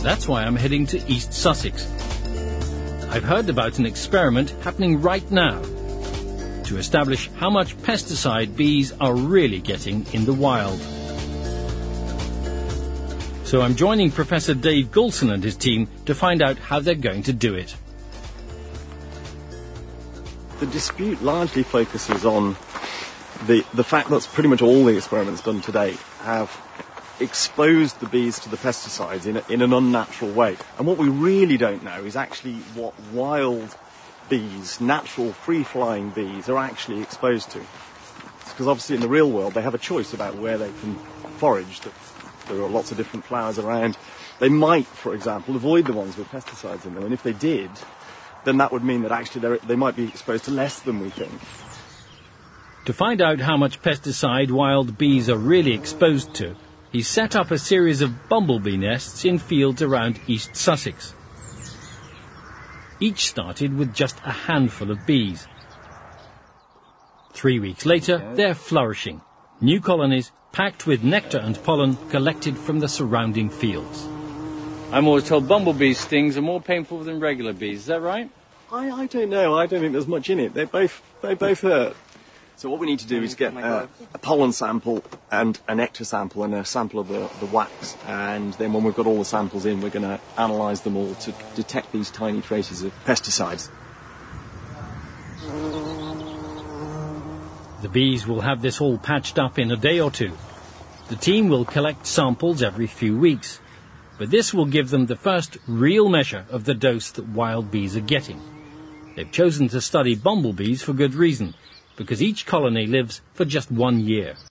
That's why I'm heading to East Sussex. I've heard about an experiment happening right now to establish how much pesticide bees are really getting in the wild. So I'm joining Professor Dave Goulson and his team to find out how they're going to do it. The dispute largely focuses on the fact that pretty much all the experiments done to date have exposed the bees to the pesticides in an unnatural way. And what we really don't know is actually what wild bees, natural free-flying bees, are actually exposed to. Because obviously in the real world they have a choice about where they can forage. There are lots of different flowers around. They might, for example, avoid the ones with pesticides in them, and if they did, then that would mean that actually they might be exposed to less than we think. To find out how much pesticide wild bees are really exposed to, he set up a series of bumblebee nests in fields around East Sussex. Each started with just a handful of bees. 3 weeks later, they're flourishing. New colonies packed with nectar and pollen collected from the surrounding fields. I'm always told bumblebee stings are more painful than regular bees. Is that right? I don't know. I don't think there's much in it. They both hurt. So what we need to do is get a pollen sample and a nectar sample and a sample of the wax. And then when we've got all the samples in, we're going to analyse them all to detect these tiny traces of pesticides. The bees will have this all patched up in a day or two. The team will collect samples every few weeks, but this will give them the first real measure of the dose that wild bees are getting. They've chosen to study bumblebees for good reason, because each colony lives for just 1 year.